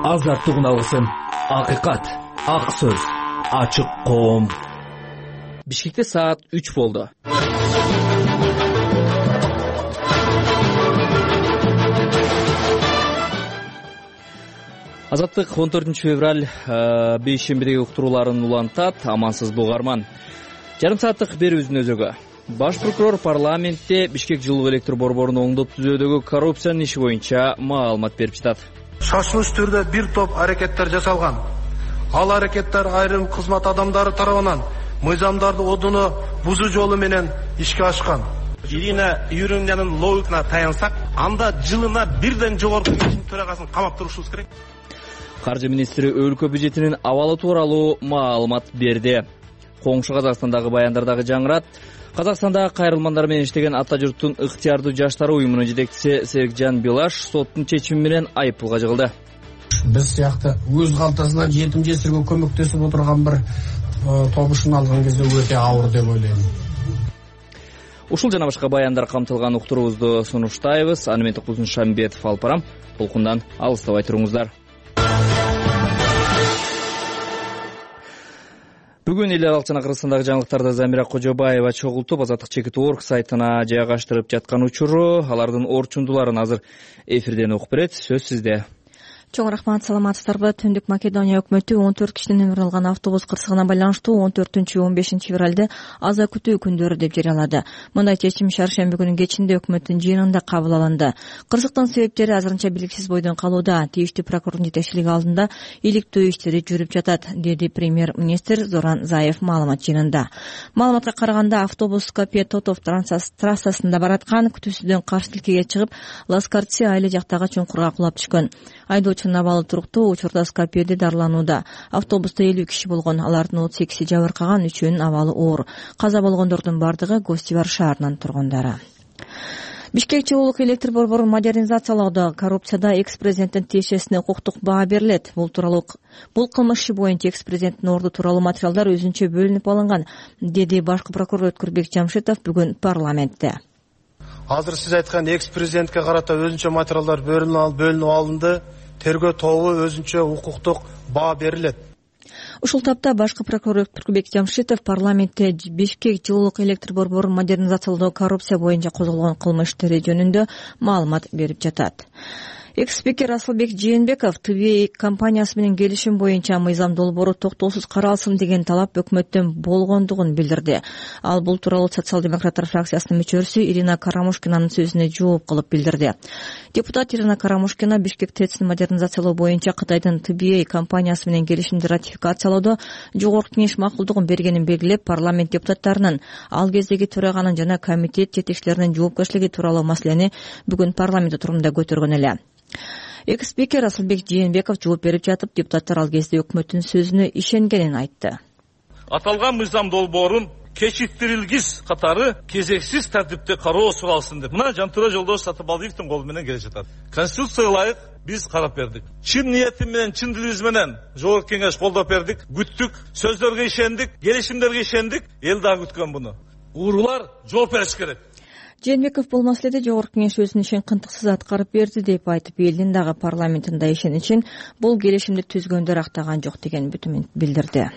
азаттыгын алгысың. Акыйкат, ак сөз, ачык коом. Бишкекте саат 3 болду. Азаттык 14 февраль бейшембидеги уктурууларын улантат. Амансыздуу угарман. Жарым сааттык берүүбүздүн өзөгү. Баш прокурор парламентте Бишкек жылуу электр борборун оңдоп түзүүдөгү коррупциянын иши боюнча маалымат берип жатат. Шашылыш түрдө бир топ аракеттер жасалган. Ал аракеттер айрым кызмат адамдары тарабынан мыйзамдарды одуну бузуу жолу менен ишке ашкан. Ирина Юрьевнанын логикасына таянсак, анда жылына бирден жогорку кеңештин төрагасын камап турушубуз керек. Каржы министри өлкө бюджетинин абалы тууралуу маалымат берди. Коңшу Казакстандагы баяндардагы жаңырат. Казакстандагы кайрылмандар менен иштеген ата журттун ыктыярдуу жаштары уюмунун жетекчиси Серикжан Билаш соттун чечими менен айыппулга жыгылды. Биз сыякты өз калтасынан жетим жесирге көмөктөсүп отурган бир тобушун алган кезде өтө ауыр деп ойлойм. Ушул жана башка баяндар камтылган уктуруубузду сунуштайбыз. Аны мен Токулсун Шамбетов алып барам. Толкундан алыстабай туруңуздар. Бүгүн эл аралык жана Кыргызстандагы жаңылыктарды Замира Кожобаева чогултуп, Азаттык.org сайтына жайгаштырып жаткан учуру, алардын орчундуларын азыр эфирден угуп берет. Сөз сизде. Чоң рахмат, саламатсыздарбы? Түндүк Македония өкмөтү 14 кишинин өмүрүн алган автобус кырсыгына байланыштуу 14-15 февралда аза күтүү күндөрү деп жарыялады. Мындай чечим шаршемби күнүнүн кечинде өкмөттүн жыйынында кабыл алынды. Кырсыктын себептери азырынча белгисиз бойдон калууда. Тийиштүү прокурордун жетекчилиги алдында иликтөө иштери жүрүп жатат, деди премьер-министр Зоран Заев маалымат жыйынында. Маалыматка караганда автобус Скопье-Тотов трассасында бараткан, күтүүсүздөн каршы тилкеге чыгып, Ласкарци айыл жактагы чуңкурга кулап түшкөн. Айдоочунун абалы туруктуу, учурда Скопьеде дарыланууда. Автобуста 50 киши болгон, алардын 38 жабыркаган, 3-үнүн абалы оор. Каза болгондордун бардыгы Гостивар шаарынын тургундары. Бишкек жылуулук электр борборун модернизациялоодо коррупцияда экс-президенттин тиешесине укуктук баа берилет. Бул кылмыш иши боюнча экс-президенттин орду тууралуу материалдар өзүнчө бөлүнүп алынган, деди башкы прокурор Өткүрбек Жамшитов бүгүн парламентте. Азыр сиз айткан экс-президентке карата өзүнчө материалдар бөлүнүп алынды. Тергөө тобу өзүнчө укуктук баа берилет. Ушул тапта башкы прокурор Өткүрбек Жамшитов парламентте Бишкек жылуулук электр борборун модернизациялоодо коррупция боюнча козголгон кылмыш иштери жөнүндө маалымат берип жатат. Экс-спикер Асылбек Жээнбеков ТВ компаниясы менен келишим боюнча мыйзам долбоору токтоосуз каралсын деген талап өкмөттөн болгондугун билдирди. Ал бул тууралуу социал-демократтар фракциясынын мүчөсү Ирина Карамушкинанын сөзүнө жооп кылып билдирди. Депутат Ирина Карамушкина Бишкек ТЭЦин модернизациялоо боюнча Кытайдын ТВ компаниясы менен келишимди ратификациялоодо жогорку кеңеш макулдугун бергенин белгилеп, парламент депутаттарынын, ал кездеги төраганын жана комитет жетекчилеринин жоопкерчилиги тууралуу маселени бүгүн парламент отурумунда көтөргөн эле. Экс-спикер Асылбек Жээнбеков жооп берип жатып, депутаттар ал кезде өкмөттүн сөзүнө ишенгенин айтты. Аталган мыйзам долбоорун кечиктирилгис катары кезексиз тартипте кароо суралсын деп мына Жантура Жолдош Сатыбалдиевдин колу менен келе жатат. Конституцияга ылайык биз карап бердик. Чын ниетим менен, чын дилибиз менен жогорку кеңеш колдоп бердик, күттүк, сөздөргө ишендик, келишимдерге ишендик, эл дагы күткөн буну. Уурулар жооп бериш керек. Жээнбеков бул маселеде жогорку кеңеш өзүнүн ишин кынтыксыз аткарып берди деп айтып, элдин дагы парламентинде ишеничин бул келишимди түзгөндөр актаган жок деген бүтүмүн билдирди.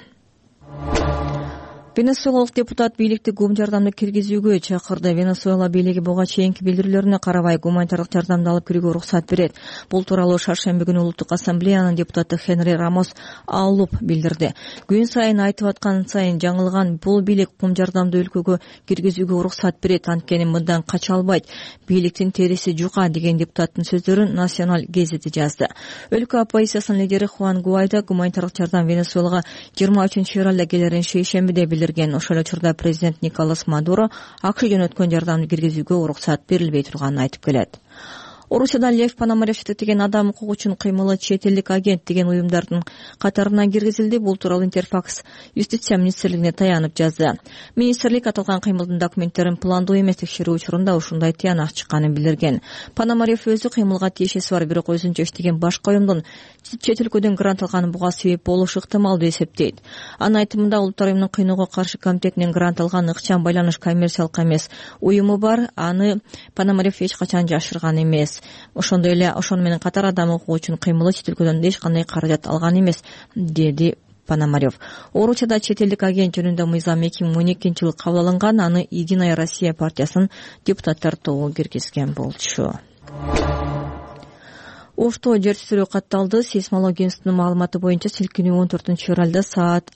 Венесуэлалык депутат бийликти гум жардамды киргизүүгө чакырды. Венесуэла бийлиги буга чейинки билдирүүлөрүнө карабай гуманитардык жардамды алып кирүүгө уруксат берет. Бул тууралуу шаршемби күнү Улуттук ассамблеянын депутаты Хенри Рамос Аллуп билдирди. Күн сайын айтып аткан сайын жаңылган бул бийлик гум жардамды өлкөгө киргизүүгө уруксат берет, анткени мындан кача албайт. Бийликтин териси жука деген депутаттын сөздөрүн Национал гезити жазды. Өлкө оппозициясынын лидери Хуан Гуайдо гуманитардык жардам Венесуэлага 23 февралда келерин шейшембиде билдирди. Ошол учурда президент Николас Мадуро АКШ жөнөткөн жардамды киргизүүгө уруксат берилбей турганын айтып келет. Орусияда Лев Пономарев деген адам укугу үчүн кыймылы чет элдик агент деген уюмдардын катарына киргизилди. Бул тууралуу Интерфакс Юстиция министрлигине таянып жазды. Министрлик аталган кыймылдын документтерин пландоо эмес текшерүү учурунда ушундай тыянак чыкканын билдирген. Пономарев өзү кыймылга тиешеси бар, бирок өзүнчө иштеген башка уюмдун чет өлкөдөн грант алганы буга себеп болушу ыктымал деп эсептейт. Анын айтымында Улуттар уюмунун кыйноого каршы комитетинен грант алган ыкчам байланыш коммерциялык эмес уюму бар, аны Пономарев эч качан жашырган эмес. эмес. Ошондой эле ошону менен катар адам окуу үчүн кыймылы чет өлкөдөн эч кандай каражат алган эмес, деди Пономарев. Орусияда чет элдик агент жөнүндө мыйзам 2012-жылы кабыл алынган, аны Единая Россия партиясынын депутаттар тобу киргизген болчу. Ошто жер титирөө катталды. Сейсмология институтунун маалыматы боюнча силкинүү 14-февралда саат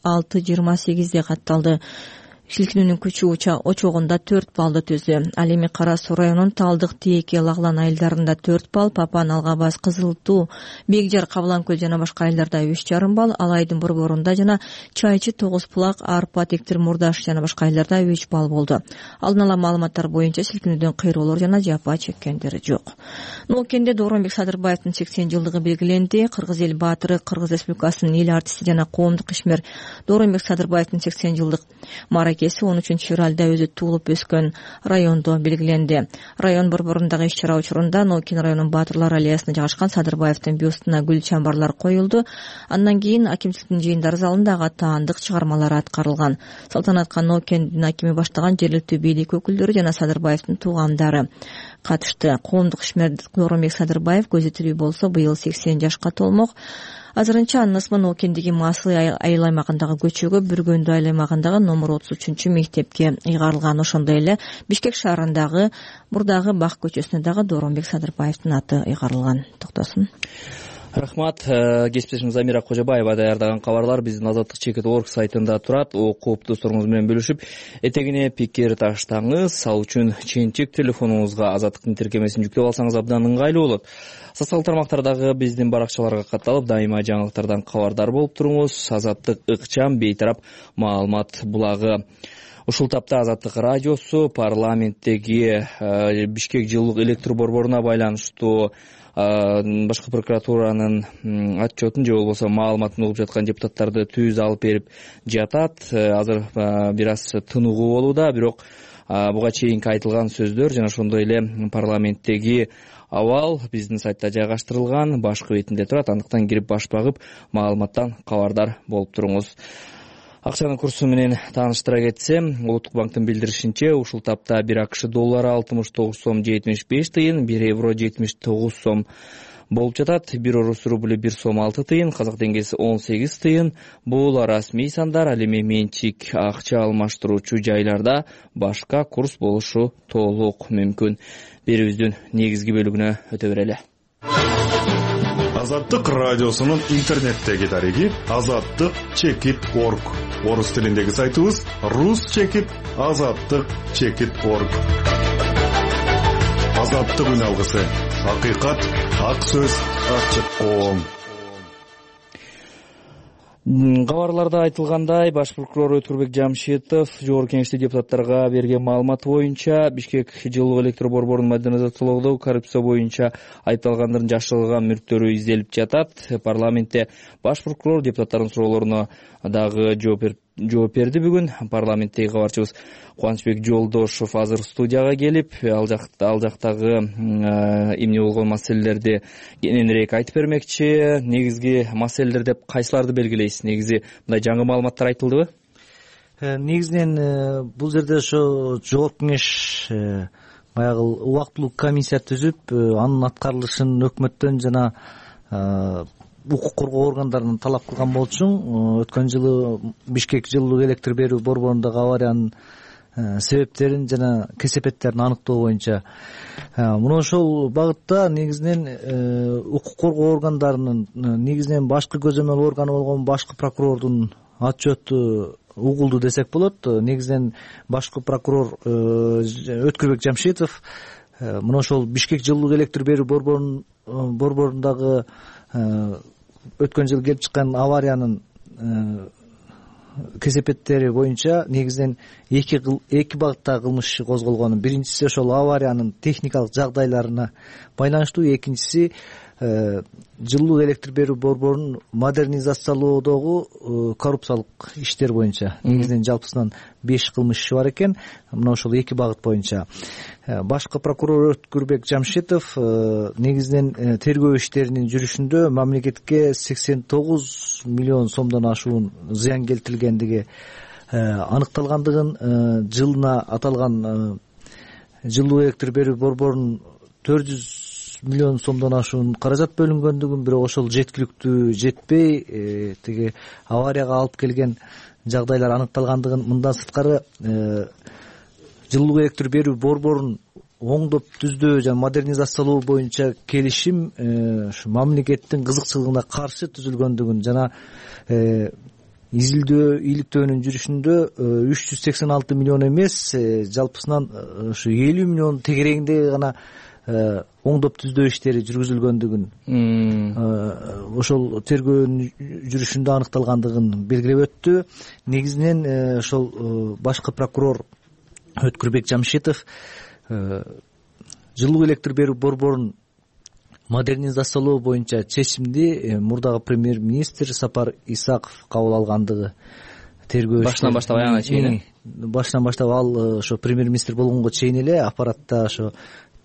6:28 катталды. Силкинүүнүн күчү очогунда 4 баллды түздү. Ал эми Кара Суу районунун Талдык, Тээке, Лаглан айылдарында 4 балл, Папан, Алгабас, Кызыл Туу, Бекжар, Кабылан көл жана башка айылдарда 3,5 балл, ал айдын борборунда жана Чайчы, Тогуз Булак, Арпа, Тектир, Мурдаш жана башка айылдарда 3 балл болду. Алдын ала маалыматтар боюнча силкинүүдөн кыйроолор жана жапа чеккендер жок. Нокенде Дооронбек Садырбаевдин 80 жылдыгы белгиленди. Кыргыз эл баатыры, Кыргыз Республикасынын эл артисти жана коомдук ишмер Дооронбек Садырбаевдин 80 жылдык маракеси 13-февралда өзү туулуп өскөн райондо белгиленди. Район борборундагы иш-чара учурунда Нокен районунун баатырлар аллеясына жайгашкан Садырбаевдин бюстуна гүл чамбарлар коюлду. Андан кийин акимчиликтин жыйындар залында ага таандык чыгармалар аткарылган. Салтанатка Нокендин акими баштаган жергиликтүү бийлик өкүлдөрү жана Садырбаевдин туугандары катышты. Коомдук ишмер Дооронбек Садырбаев көзү тирүү болсо быйыл 80 жашка толмок. Азырынча анын ысмы Нокендеги Масыл айыл аймагындагы көчөгө, Бүргөндү айыл аймагындагы номер 33 мектепке ыйгарылган. Ошондой эле Бишкек шаарындагы мурдагы Бак көчөсүнө дагы Дооронбек Садырбаевдин аты ыйгарылган. Токтосун. Рахмат. Кесиптешим Замира Кожобаева даярдаган кабарлар биздин Азаттык.org сайтында турат. Окуп досторуңуз менен бөлүшүп, этегине пикир таштаңыз. Ал үчүн ченчик телефонуңузга Азаттыктын тиркемесин жүктөп алсаңыз абдан ыңгайлуу болот. Социалдык тармактардагы биздин баракчаларга катталып, дайыма жаңылыктардан кабардар болуп туруңуз. Азаттык ыкчам бейтарап маалымат булагы. Ушул тапта Азаттык радиосу парламенттеги Бишкек жылуулук электр борборуна байланыштуу башкы прокуратуранын отчетун же болбосо маалыматын угуп жаткан депутаттарды түз алып берип жатат. Азыр бир аз тыныгуу болууда, бирок буга чейинки айтылган сөздөр жана ошондой эле парламенттеги абал биздин сайтта жайгаштырылган, башкы бетинде турат. Андыктан кирип баш багып маалыматтан кабардар болуп туруңуз. Акчанын курсу менен тааныштыра кетсем, Улуттук банктын билдиришинче, ушул тапта 1 АКШ доллары 69 сом 75 тыйын, 1 евро 79 сом болуп жатат. 1 орус рубль 1 сом 6 тыйын, казак теңгеси 18 тыйын. Бул расмий сандар, ал эми менчик акча алмаштыруучу жайларда башка курс болушу толук мүмкүн. Берүүбүздүн негизги бөлүгүнө өтө берели. Азаттык радиосунун интернеттеги дареги azattik.org. Орус тилиндеги сайтыбыз rus.azattik.org. Азаттык үн алгысы. Акыйкат, ак сөз, ачык коом. Кабарларда айтылгандай, баш прокурор Өткүрбек Жамшитов Жогорку Кеңеште депутаттарга берген маалымат боюнча Бишкек жылуулук электр борборунун модернизациялоодо коррупция боюнча айыпталгандардын жашырылган мүлктөрү изделип жатат. Парламентте баш прокурор депутаттардын суроолоруна дагы жооп берди. Бүгүн парламенттеги кабарчыбыз Кубанычбек Жолдошов азыр студияга келип, ал жактагы эмне болгон маселелерди кененирээк айтып бермекчи. Негизги маселелер деп кайсыларды белгилейсиз? Негизи мындай жаңы маалыматтар айтылдыбы? Негизинен бул жерде ошо Жогорку Кеңеш баягы убактылуу комиссия түзүп, анын аткарылышын өкмөттөн жана укук коргоо органдарынан талап кылган болчу. Өткөн жылы Бишкек жылуулук электр берүү борборундагы авариянын себептерин жана кесепеттерин аныктоо боюнча мына ошол багытта негизинен укук коргоо органдарынын негизинен башкы көзөмөл органы болгон башкы прокурордун отчету угулду десек болот. Негизинен башкы прокурор Өткүрбек Жамшитов мына ошол Бишкек жылуулук электр берүү борборундагы өткөн жылы келип чыккан авариянын кесепеттери боюнча негизинен эки багытта кылмыш иши козголгон. Биринчиси ошол авариянын техникалык жагдайларына байланыштуу, экинчиси жылуулук электр берүү борборунун модернизациялоодогу коррупциялык иштер боюнча. Негизинен жалпысынан 5 кылмыш иши бар экен. Мына ошол эки багыт боюнча башкы прокурор Өткүрбек Жамшитов негизинен тергөө иштеринин жүрүшүндө мамлекетке 89 миллион сомдон ашуун зыян келтирилгендиги аныкталгандыгын, жылына аталган жылуу электр берүү борборунун 400 миллион сомдон ашуун каражат бөлүнгөндүгүн, бирок ошол жеткиликтүү жетпей тиги аварияга алып келген жагдайлар аныкталгандыгын, мындан сырткары жылуу электр берүү борборун оңдоп түздөө жана модернизациялоо боюнча келишим ушу мамлекеттин кызыкчылыгына каршы түзүлгөндүгүн жана ийгиликтөөнүн жүрүшүндө 386 миллион эмес, жалпысынан ушу 50 миллион тегерегинде гана оңдоп түздөө иштери жүргүзүлгөндүгүн, ошол тергөөнүн жүрүшүндө аныкталгандыгын белгилеп өттү. Негизинен ошол башкы прокурор Өткүрбек Жамшитов жылуу электр берүү борборун модернизациялоо боюнча чечимди мурдагы премьер-министр Сапар Исаков кабыл алгандыгы тергөө башынан баштап аягына чейин башынан баштап ал ошо премьер-министр болгонго чейин эле аппаратта ошо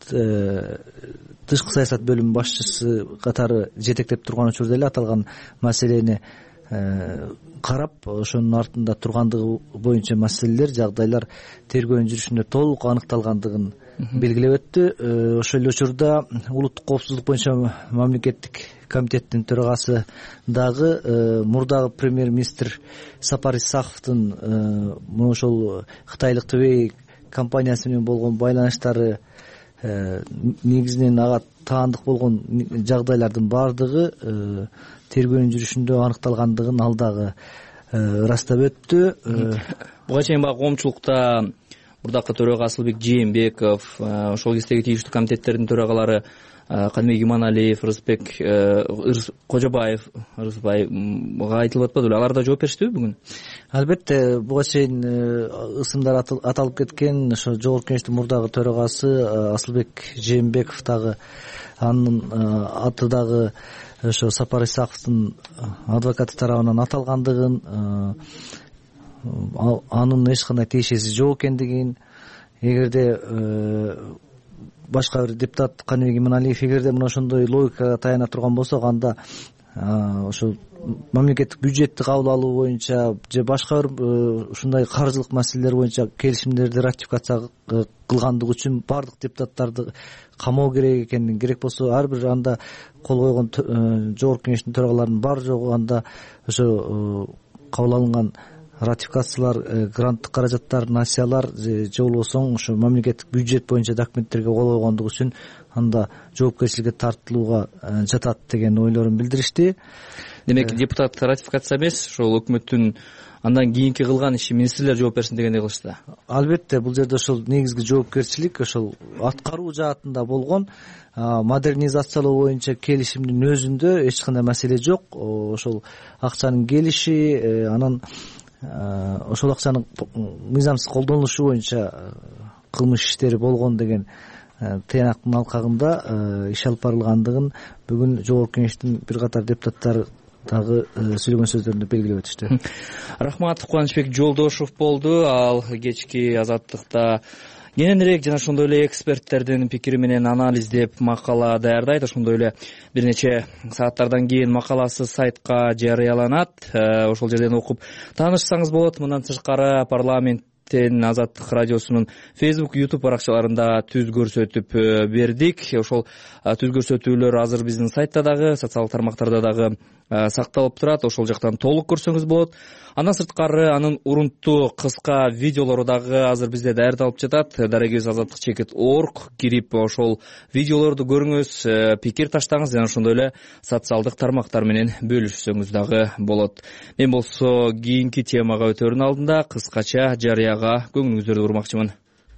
тышкы саясат бөлүмү башчысы катары жетектеп турган учурда эле аталган маселени карап, ошонун артында тургандыгы боюнча маселелер, жагдайлар тергөөнүн жүрүшүндө толук аныкталгандыгын белгилеп өттү. Ошол эле учурда улуттук коопсуздук боюнча мамлекеттик комитеттин төрагасы дагы мурдагы премьер-министр Сапар Исаковдун мына ошол кытайлык ТВ компаниясы менен болгон байланыштары, негизинен ага таандык болгон жагдайлардын баардыгы тергөөнүн жүрүшүндө аныкталгандыгын ал дагы ырастап өттү. Буга чейин баягы коомчулукта мурдакы төрага Асылбек Жээнбеков, ошол кездеги тийиштүү комитеттердин төрагалары Кадимбек Иманалиев, Кожобаевга айтылып атпады беле? Алар да жооп бериштиби бүгүн? Албетте, буга чейин ысымдар аталып кеткен. Ошо жогорку кеңештин мурдагы төрагасы Асылбек Жээнбеков дагы, анын аты дагы ошо Сапар Исаковдун адвокаты тарабынан аталгандыгын, анын эч кандай тиешеси жок экендигин, эгерде башка бир депутат Кадимбек Иманалиев эгерде мына ошондой логикага таяна турган болсок, анда ошо мамлекеттик бюджетти кабыл алуу боюнча же башка бир ушундай каржылык маселелер боюнча келишимдерди ратификация кылгандыгы үчүн баардык депутаттарды камоо керек экен. Керек болсо ар бир анда кол койгон жогорку кеңештин төрагаларынын бар жогу анда ошо кабыл алынган ратификациялар, гранттык каражаттар, насиялар же болбосо ошо мамлекеттик бюджет боюнча документтерге кол койгондугу үчүн анда жоопкерчиликке тартылууга жатат деген ойлорун билдиришти. Демек, депутат ратификация эмес, ошол өкмөттүн андан кийинки кылган иши министрлер жооп берсин дегендей кылышты. Албетте, бул жерде ошол негизги жоопкерчилик ошол аткаруу жаатында болгон. Модернизациялоо боюнча келишимдин өзүндө эч кандай маселе жок. Ошол акчанын келиши, анан ошол акчанын мыйзамсыз колдонулушу боюнча кылмыш иштери болгон деген тыянактын алкагында иш алып барылгандыгын бүгүн жогорку кеңештин бир катар депутаттары дагы сүйлөгөн сөздөрүндө белгилеп өтүштү. Рахмат. Кубанычбек Жолдошов болду. Ал кечки Азаттыкта кененирээк жана ошондой эле эксперттердин пикири менен анализдеп макала даярдайт. Ошондой эле бир нече сааттардан кийин макаласы сайтка жарыяланат. Ошол жерден окуп таанышсаңыз болот. Мындан тышкары парламент Азаттык радиосунун Facebook, YouTube баракчаларында түз көрсөтүп бердик. Ошол түз көрсөтүүлөр азыр биздин сайтта дагы, социалдык тармактарда дагы сакталып турат. Ошол жактан толук көрсөңүз болот. Андан сырткары анын урунттуу кыска видеолору дагы азыр бизде даярдалып жатат. Дарегибиз azattik.org кирип ошол видеолорду көрүңүз, пикир таштаңыз жана ошондой эле социалдык тармактар менен бөлүшсөңүз дагы болот. Мен болсо кийинки темага өтөрүн алдында кыскача жарыяга көңүлүңүздөрдү бурмакчымын.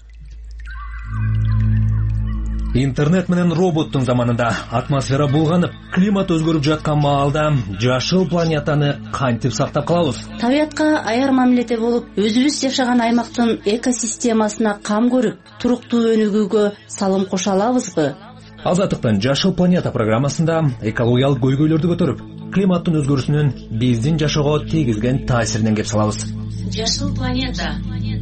Интернет менен роботтун заманында атмосфера булганып, климат өзгөрүп жаткан маалда жашыл планетаны кантип сактап калабыз? Табиятка аяр мамиледе болуп, өзүбүз жашаган аймактын экосистемасына кам көрүп, туруктуу өнүгүүгө салым кошо алабызбы? Азаттыктын Жашыл планета программасында экологиялык көйгөйлөрдү көтөрүп, климаттын өзгөрүүсүнүн биздин жашоого тийгизген таасиринен кеп салабыз. Жашыл планета.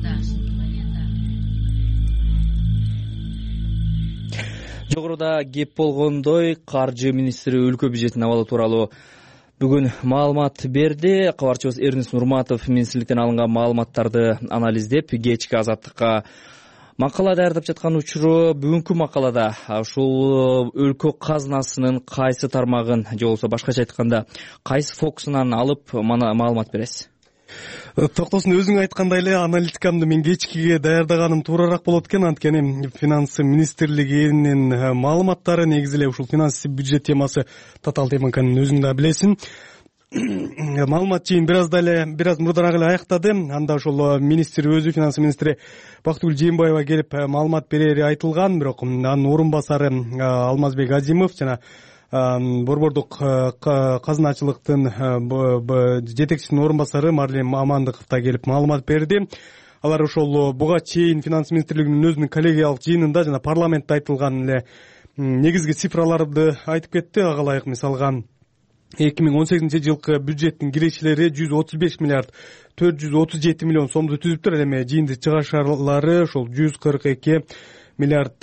Жогоруда кеп болгондой, каржы министри өлкө бюджетин абалы тууралуу бүгүн маалымат берди. Кабарчыбыз Эрнест Нурматов министрликтен алынган маалыматтарды анализдеп, кечки Азаттыкка Макала даярдап жаткан учуру бүгүнкү макалада ушул өлкө казынасынын кайсы тармагын же болбосо башкача айтканда кайсы фокусунан алып маалымат бересиз? Токтосун өзүң айткандай эле аналитикамды мен кечкиге даярдаганым туурараак болот экен, анткени финансы министрлигинин маалыматтары негизи эле ушул финансы бюджет темасы татаал тема экенин өзүң да билесиң. Маалымат жыйын бираз мурдараак эле аяктады. Анда ошол министр өзү, финансы министри Бактыгүл Жээнбаева келип маалымат берери айтылган, бирок анын орун басары Алмазбек Азимов жана борбордук казыначылыктын жетекчисинин орун басары Марлен Амандыков да келип маалымат берди. Алар ошол буга чейин финансы министрлигинин өзүнүн коллегиялык жыйынында жана парламентте айтылган эле негизги цифраларды айтып кетти. Ага ылайык мисалга 2018 жылкы бюджеттин кирişleri 135 миллиард 437 миллион сомду түзүптүр. Эми жыйынды чыгашарлары ошол 142 миллиард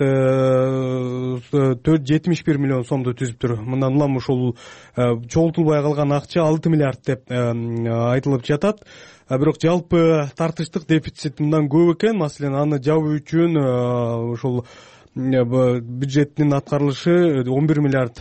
471 миллион сомду түзүптүр. Мындан улам ушул чогултулбай калган акча 6 миллиард деп айтылып жатат. Бирок жалпы тартыштык дефицит мындан көп экен. Маселен, аны жабуу үчүн ушул бюджеттин аткарылышы 11 миллиард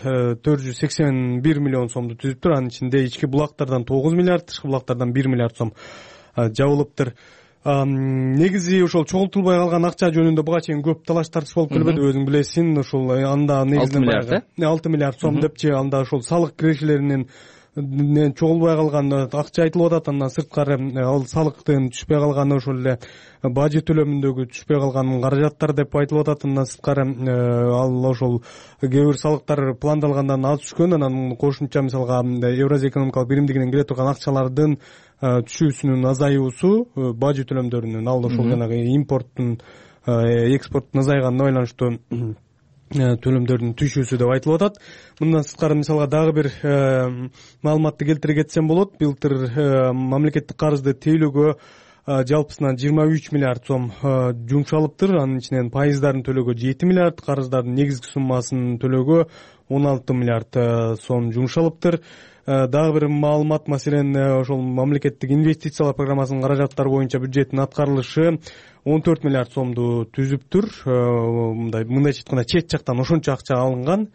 481 миллион сомду түзүптүр. Анын ичинде ички булактардан 9 миллиард, тышкы булактардан 1 миллиард сом жабылыптыр. Негизи ошол чогултулбай калган акча жөнүндө буга чейин көп талаш тартыш болуп келбеди, өзүң билесиң. Ошол анда негизинен 6 миллиард сом депчи, анда ошол салык киришелеринин чогулбай калган акча айтылып атат. Андан сырткары ал салыктын түшпөй калганы, ошол эле бажы төлөмүндөгү түшпөй калган каражаттар деп айтылып атат. Андан сырткары ал ошол кээ бир салыктар пландалгандан аз түшкөн, анан кошумча мисалга Евразия экономикалык биримдигинен келе турган акчалардын түшүүсүнүн азаюусу, бажы төлөмдөрүнүн, ал ошол жанагы импорттун, экспорттун азайганына байланыштуу төлөмдөрдүн түшүүсү деп айтылып атат. Мындан сырткары мисалга дагы бир маалыматты келтире кетсем болот. Былтыр мамлекеттик карызды тейлөөгө жалпысынан 23 миллиард сом жумшалыптыр. Анын ичинен пайыздарын төлөөгө 7 миллиард, карыздардын негизги суммасын төлөөгө 16 миллиард сом жумшалыптыр. Дагы бир маалымат, маселен, ошол мамлекеттик инвестициялар программасынын каражаттары боюнча бюджеттин аткарылышы 14 миллиард сомду түзүптүр. Мындайча айтканда чет жактан ошончо акча алынган.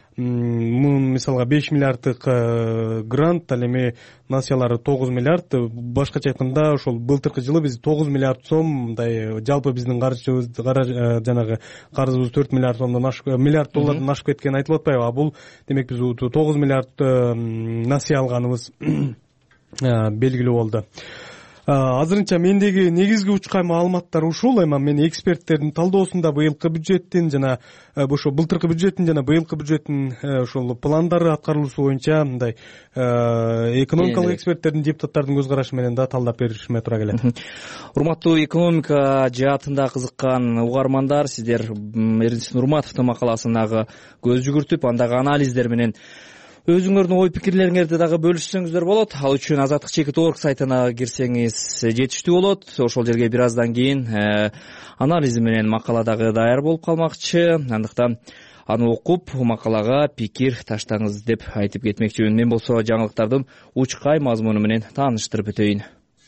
Мисалга 5 миллиарддык грант, ал эми насыялары 9 миллиард. Башкача айтканда ошол былтыркы жылы биз 9 миллиард сом, мындай жалпы биздин жанагы карызыбыз 4 миллиард сомдон миллиард доллардан ашып кеткени айтылып атпайбы? А бул демек биз 9 миллиард насыя алганыбыз белгилүү болду. Азырынча мендеги негизги учкай маалыматтар ушул. Эми мен эксперттердин талдоосунда быйылкы бюджеттин жана ошо былтыркы бюджеттин жана быйылкы бюджеттин ошол пландары аткарылуусу боюнча мындай экономикалык эксперттердин, депутаттардын көз карашы менен да талдап беришиме туура келет. Урматтуу экономика жаатында кызыккан угармандар, сиздер Эрдинч Нурматовдун макаласынагы көз жүгүртүп, андагы анализдер менен өзүңөрдүн ой пикирлериңерди дагы бөлүшсөңүздөр болот. Ал үчүн azatlik.org сайтына кирсеңиз жетиштүү болот. Ошол жерге бир аздан кийин анализи менен макала дагы даяр болуп калмакчы. Андыктан аны окуп, макалага пикир таштаңыз деп айтып кетмекчимин. Мен болсо жаңылыктардын учкай мазмуну менен тааныштырып өтөйүн.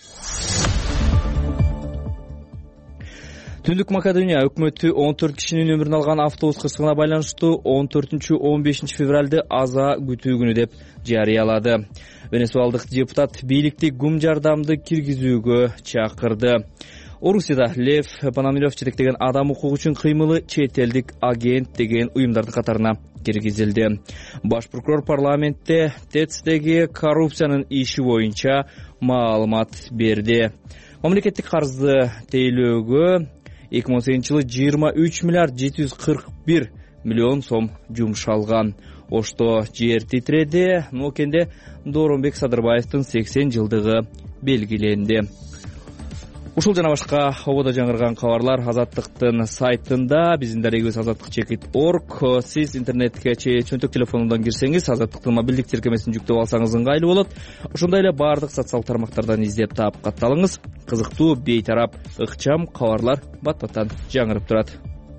Түндүк Македония өкмөтү 14 кишинин өмүрүн алган автобус кырсыгына байланыштуу 14-15 февралды аза күтүү күнү деп жарыялады. Венесуалдык депутат бийликти гум жардамды киргизүүгө чакырды. Орусияда Лев Пономарев жетектеген адам укугу үчүн кыймылы чет элдик агент деген уюмдардын катарына киргизилди. Баш прокурор парламентте ТЭЦдеги коррупциянын иши боюнча маалымат берди. Мамлекеттик карызды тейлөөгө 2018 жылы 23 миллиард 741 миллион сом жумшалган. Ошто жер титреди, Нокенде Дооронбек Садырбаевдин 80 жылдыгы белгиленди. Ушул жана башка ободо жаңырган кабарлар Азаттыктын сайтында, биздин дарегибиз azatlik.org. Сиз интернетке чөнтөк телефонунан кирсеңиз, Азаттыктын мобилдик тиркемесин жүктөп алсаңыз ыңгайлуу болот. Ошондой эле бардык социалдык тармактардан издеп таап катталыңыз. Кызыктуу, бейтарап, ыкчам кабарлар бат-баттан жаңырып турат.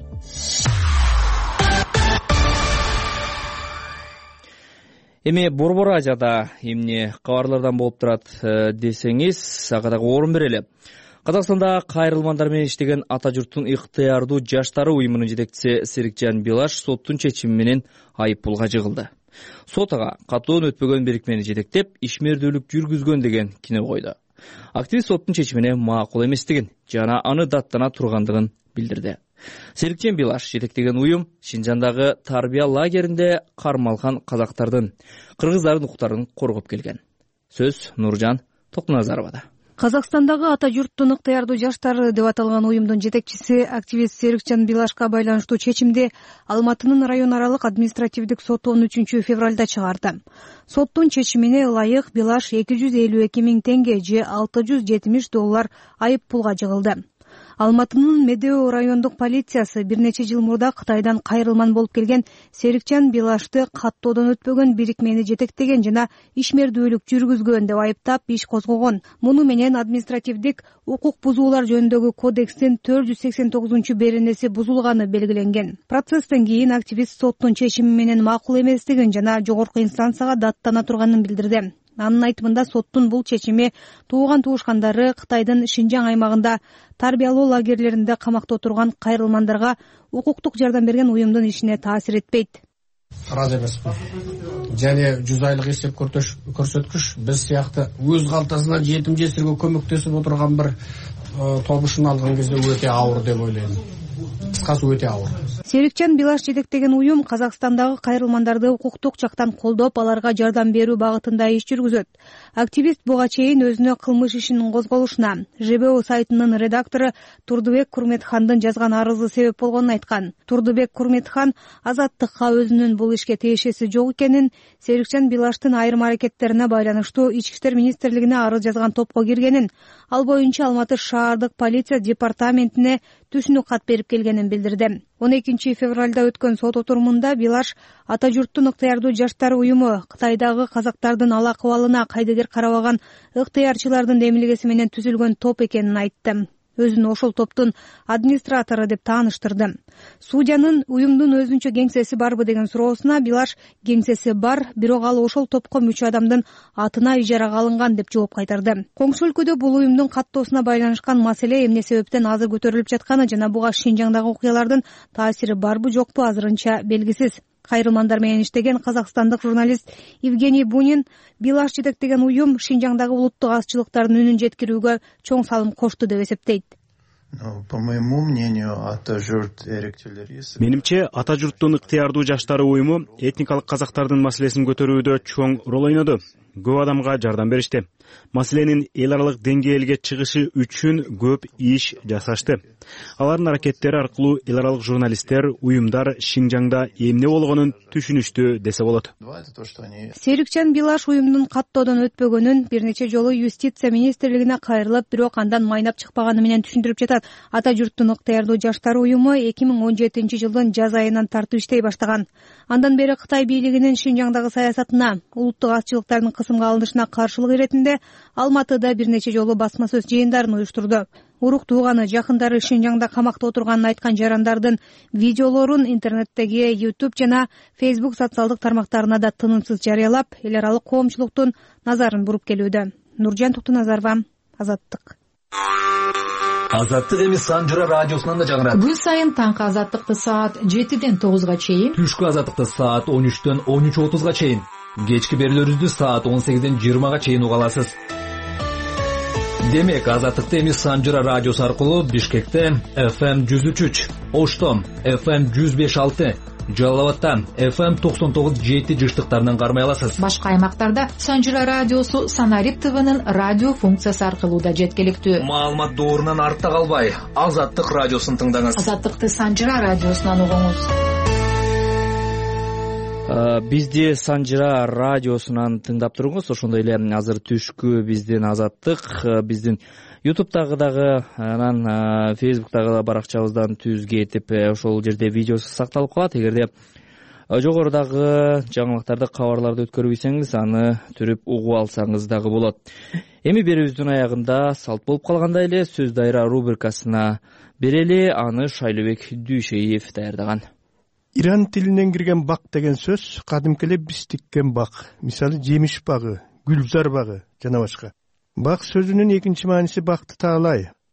Эми Борбор Азияда эмне кабарлардан болуп турат десеңиз, ага дагы орун берели. Казакстанда кайрылмандар менен иштеген ата журттун ыктыярдуу жаштары уюмунун жетекчиси Серикжан Билаш соттун чечими менен айып пулга жыгылды. Сот ага катуун өтпөгөн бирикмени жетектеп, ишмердүүлүк жүргүзгөн деген кино койду. Активист соттун чечимине макул эместигин жана аны даттана тургандыгын билдирди. Серикжан Билаш жетектеген уюм Шинжаңдагы тарбия лагеринде кармалган казактардын, кыргыздардын укуктарын коргоп келген. Сөз Нуржан Токтуназаровада. Казакстандагы ата журттун ыктыярдуу жаштары деп аталган уюмдун жетекчиси активист Серикжан Билашка байланыштуу чечимди Алматынын район аралык административдик соту 13 февралда чыгарды. Соттун чечимине ылайык Билаш 252 миң тенге же $670 айып пулга жыгылды. Алматынын Медео райондук полициясы бир нече жыл мурда Кытайдан кайрылман болуп келген Серикжан Билашты каттоодон өтпөгөн бирикмени жетектеген жана ишмердүүлүк жүргүзгөн деп айыптап иш козгогон. Муну менен административдик укук бузуулар жөнүндөгү кодекстин 489 беренеси бузулганы белгиленген. Процесстен кийин активист соттун чечими менен макул эместигин жана жогорку инстанцияга даттана турганын билдирди. Анын айтымында соттун бул чечими тууган туушкандары Кытайдын Шинжаң аймагында тарбиялоо лагерлеринде камакта отурган кайрылмандарга укуктук жардам берген уюмдун ишине таасир этпейт. Ыраазы эмесмин. Және 100 айлык эсеп көрсөткүч биз сыяктуу өз калтасынан жетим жесирге көмөктөсүп отурган бир тобушун алган кезде өтө ауыр деп ойлойм. Кыскасы өтө ауыр. Серикжан Билаш жетектеген уюм Казакстандагы кайрылмандарды укуктук жактан колдоп, аларга жардам берүү багытында иш жүргүзөт. Активист буга чейин өзүнө кылмыш ишинин козголушуна ЖБО сайтынын редактору Турдубек Курметхандын жазган арызы себеп болгонун айткан. Турдубек Курметхан Азаттыкка өзүнүн бул ишке тиешеси жок экенин, Серикжан Билаштын айрым аракеттерине байланыштуу Ички иштер министрлигине арыз жазган топко киргенин, ал боюнча Алматы шаардык полиция департаментине түшүнүк кат берип келгенин билдирди. 12 февралда өткөн сот отурумунда Билаш ата журттун ыктыярдуу жаштар уюму Кытайдагы казактардын ал акыбалына кайдыгер карабаган ыктыярчылардын демилгеси менен түзүлгөн топ экенин айтты. Өзүн ошол топтун администратору деп тааныштырды. Судьянын уюмдун өзүнчө кеңсеси барбы деген суроосуна Билаш кеңсеси бар, бирок ал ошол топко мүчө адамдын атына ижарага алынган деп жооп кайтарды. Коңшу өлкөдө бул уюмдун каттоосуна байланышкан маселе эмне себептен азыр көтөрүлүп жатканы жана буга Шинжаңдагы окуялардын таасири барбы жокпу азырынча белгисиз. Кайрылмандар менен иштеген казакстандык журналист Евгений Бунин Билаш жетектеген уюм Шинжаңдагы улуттук азчылыктардын үнүн жеткирүүгө чоң салым кошту деп эсептейт. По моему мнению, ата журт эректелери. Менимче, ата журттун ыктыярдуу жаштары уюму этникалык казактардын маселесин көтөрүүдө чоң роль ойноду. Көп адамга жардам беришти. Маселенин эл аралык деңгээлге чыгышы үчүн көп иш жасашты. Алардын аракеттери аркылуу эл аралык журналисттер, уюмдар Шинжаңда эмне болгонун түшүнүштү десе болот. Серикжан Билаш уюмдун каттоодон өтпөгөнүн бир нече жолу юстиция министрлигине кайрылып, бирок андан майнап чыкпаганы менен түшүндүрүп жатат. Ата журттун ыктыярдуу жаштар уюму 2017 жылдын жаз айынан тартып иштей баштаган. Андан бери Кытай бийлигинин Шинжаңдагы саясатына, улуттук азчылыктардын кысымга алынышына каршылык иретинде Алматыда бир нече жолу басма сөз жыйындарын уюштурду. Урук тууганы, жакындары Шинжаңда камакта отурганын айткан жарандардын видеолорун интернеттеги YouTube жана Facebook социалдык тармактарына да тынымсыз жарыялап, эл аралык коомчулуктун назарын буруп келүүдө. Нуржан Токтуназарова, Азаттык. Азаттык эми Санжыра радиосунан да жаңырат. Күн сайын таңкы Азаттыкты саат 7-ден 9-га чейин, түшкү Азаттыкты саат 13-төн 13:30-га чейин, кечки берүүлөрүбүздү саат 18-ден 20-га чейин уга аласыз. Демек, Азаттыкты эми Санжыра радиосу аркылуу Бишкекте FM 103, Ошто FM 105.6, Жалал Абадта FM 99.7 жыштыктарынан кармай аласыз. Башка аймактарда Санжыра радиосу Санарип ТВнын радио функциясы аркылуу да жеткиликтүү. Маалымат доорунан артта калбай, Азаттык радиосун тыңдаңыз. Азаттыкты Санжыра радиосунан угуңуз. Бизди Санжыра радиосунан тыңдап туруңуз. Ошондой эле азыр түшкү биздин Азаттык биздин YouTube'дагы дагы, анан Facebook'дагы баракчабыздан түзгө этип, ошол жерде видеосу сакталып калат. Эгерде жогорудагы жаңылыктарды, кабарларды өткөрүп ийсеңиз, аны түрүп угуп алсаңыз дагы болот. Эми берүүбүздүн аягында салт болуп калгандай эле сөз дайра рубрикасына берели. Аны Шайлообек Дүйшеев даярдаган. Иран тилинен кирген бак деген сөз кадимки эле биз тиккен бак. Мисалы жемиш багы, гүлзар багы жана башка. Бак сөзүнүн экинчи мааниси бакты таалай.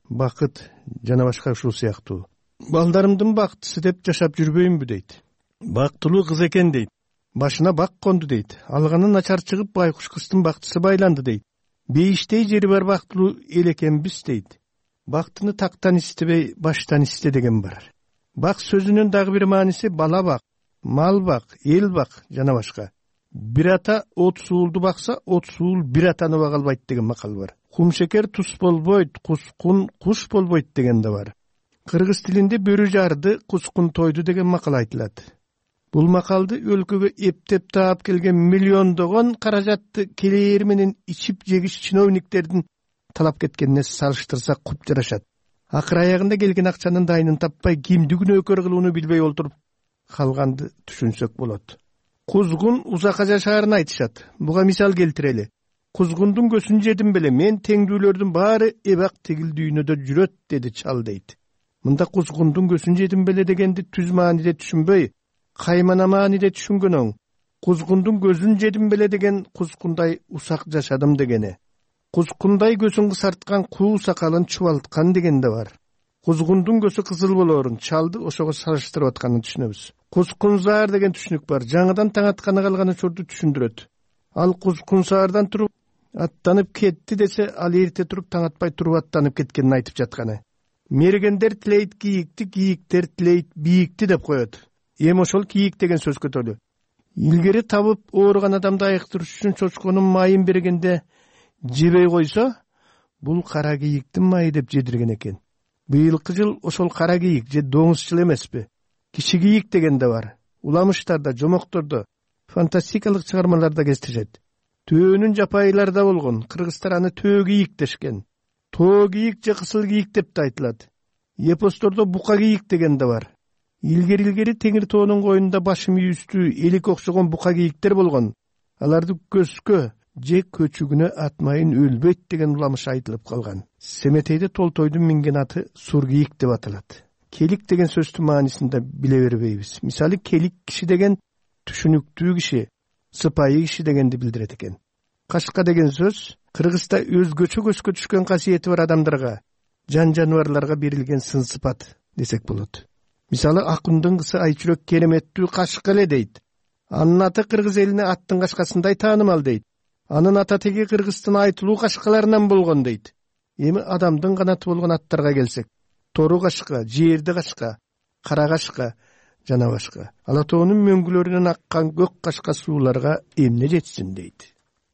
бакыт жана башка ушул сыяктуу. Балдарымдын бактысы деп жашап жүрбөйүнбү дейт. Бактылуу кыз экен дейт. Башына бак конду дейт. Алганын начар чыгып байкуш кыздын бактысы байланды дейт. Бейиштей жери бар бактылуу эл экенбиз дейт. Бактыны тактан истебей, баштан исте деген бар. Бак сөзүнүн дагы бир мааниси бала бак, мал бак, эл бак жана башка. Бир ата 30 уулду бакса, 30 уул бир атаны бага албайт деген макал бар. Кумшекер тус болбойт, кускун куш болбойт деген да бар. Кыргыз тилинде бөрү жарды, кускун тойду деген макал айтылат. Бул макалды өлкөгө эптеп таап келген миллиондогон каражатты келээр менен ичип жегиш чиновниктердин талап кеткенине салыштырсак куп жарашат. Акыр аягында келген акчанын дайынын таппай кимди күнөөкөр кылууну билбей олтуруп калганды түшүнсөк болот. Кузгун узакка жашаарын айтышат. Буга мисал келтирели. Кузгундун көсүн жедим беле, мен теңдүүлөрдүн баары эбак тигил дүйнөдө жүрөт деди чал дейт. Мында кузгундун көсүн жедим беле дегенди түз мааниде түшүнбөй, каймана мааниде түшүнгөн. Кузгундун көзүн жедим беле деген кузгундай усак жашадым дегени. Кузгундай көсүн кысарткан куу сакалын чубалткан деген да бар. Кузгундун көсү кызыл болоорун чалды ошого салыштырып атканын түшүнөбүз. Кузгунзаар деген түшүнүк бар. Жаңыдан таң атканы калган учурду түшүндүрөт. Ал кузгунзаардан туруп аттанып кетти десе, ал эрте туруп таң атпай туруп аттанып кеткенин айтып жатканы. Мергендер тилейт кийикти, кийиктер тилейт бийикти деп коет. Эми ошол кийик деген сөз көтөлү. Илгери табып ооруган адамды айыктырыш үчүн чочконун майын бергенде жебей койсо, бул кара кийиктин майы деп жедирген экен. Быйылкы жыл ошол кара кийик же доңуз жыл эмеспи? Кичи кийик деген да бар. Уламыштарда, жомоктордо, фантастикалык чыгармаларда кездешет. Төөнүн жапайыларда болгон, кыргыздар аны төө кийик дешкен. Тоо кийик же кысыл кийик деп да айтылат. Эпостордо бука кийик деген да бар. Илгери Теңир тоонун коюнунда башы мүйүстүү, элик окшогон бука кийиктер болгон. Аларды көскө же көчүгүнө атмайын өлбөйт деген уламыш айтылып калган. Семетейде толтойдун минген аты сур кийик деп аталат. Келик деген сөздүн маанисин да биле бербейбиз. Мисалы келик киши деген түшүнүктүү киши, сыпайы киши дегенди билдирет экен. Кашка деген сөз Кыргызда өзгөчө көзгө түшкөн касиети бар адамдарга, жан жаныбарларга берилген сын сыпат десек болот. Мисалы Акундун кызы Айчүрөк кереметтүү кашка эле дейт. Анын аты кыргыз элине аттын кашкасындай таанымал дейт. Анын ата теги Кыргыздын айтылуу кашкаларынан болгон дейт. Эми адамдын канаты болгон аттарга келсек, тору кашка, жерди кашка, кара кашка жана башка. Ала тоонун мөңгүлөрүнөн аккан көк кашка сууларга эмне жетсин дейт.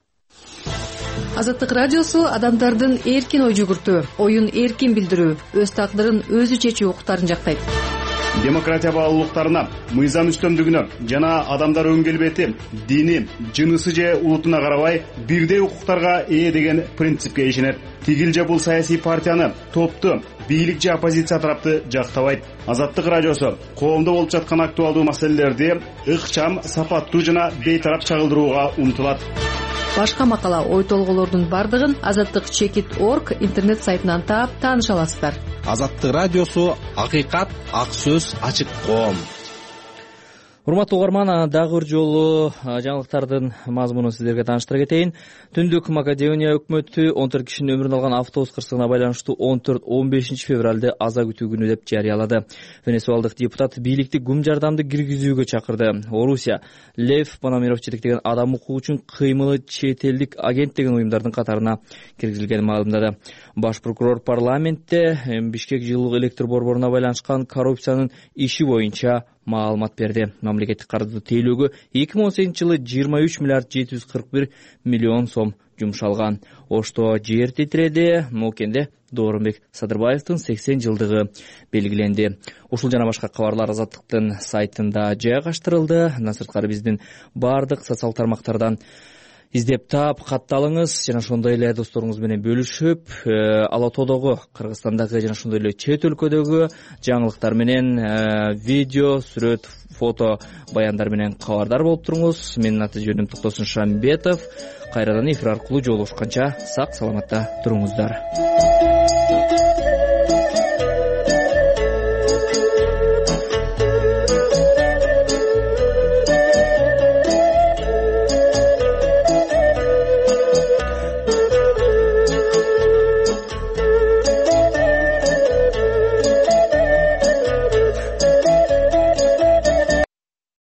Азаттык радиосу адамдардын эркин ой жүгүртүү, оюн эркин билдирүү, өз тагдырын өзү чечүү укуктарын жактайт. Демократия баалуулуктарына, мыйзам үстөмдүгүнө жана адамдар өн келбети, дини, жынысы же улутуна карабай бирдей укуктарга ээ деген принципке ишенет. Тигил же бул саясий партияны, топту, бийлик же оппозиция тарапты жактабайт. Азаттык радиосу коомдо болуп жаткан актуалдуу маселелерди ыкчам, сапаттуу жана бейтарап чагылдырууга умтулат. Башка макала, ой толголордун бардыгын azattik.org интернет сайтынан таап тааныша аласыздар. Азаттык радиосу акыйкат, ак сөз, ачык коом. Урматтуу угарман, дагы бир жолу жаңылыктардын мазмунун сиздерге тааныштыра кетейин. Түндүк Македония өкмөтү 14 кишинин өмүрүн алган автобус кырсыгына байланыштуу 14-15 февралды аза күтүү күнү деп жарыялады. Венесуэлдык депутат бийликти гум жардамды киргизүүгө чакырды. Орусия Лев Пономарев жетектеген адам укугу үчүн кыймылы чет элдик агент деген уюмдардын катарына киргизилгенин маалымдады. Баш прокурор парламентте Бишкек жылуулук электр борборуна байланышкан коррупциянын иши боюнча маалымат берди. Мамлекеттик карызды тейлөөгө 2018-жылы 23 миллиард 741 миллион сом жумшалган. Ошто жер титиреди, Моокенде Дооронбек Садырбаевдин 80 жылдыгы белгиленди. Ушул жана башка кабарлар Азаттыктын сайтында жайгаштырылды. Андан сырткары биздин бардык социал тармактардан издеп таап, катталыңыз жана ошондой эле досторуңуз менен бөлүшүп, Ала Тоодогу, Кыргызстандагы жана ошондой эле чет өлкөдөгү жаңылыктар менен видео, сүрөт, фото баяндар менен кабардар болуп туруңуз. Менин аты жөнүм Токтосун Шамбетов. Кайрадан эфир аркылуу жолугушканча сак саламатта туруңуздар.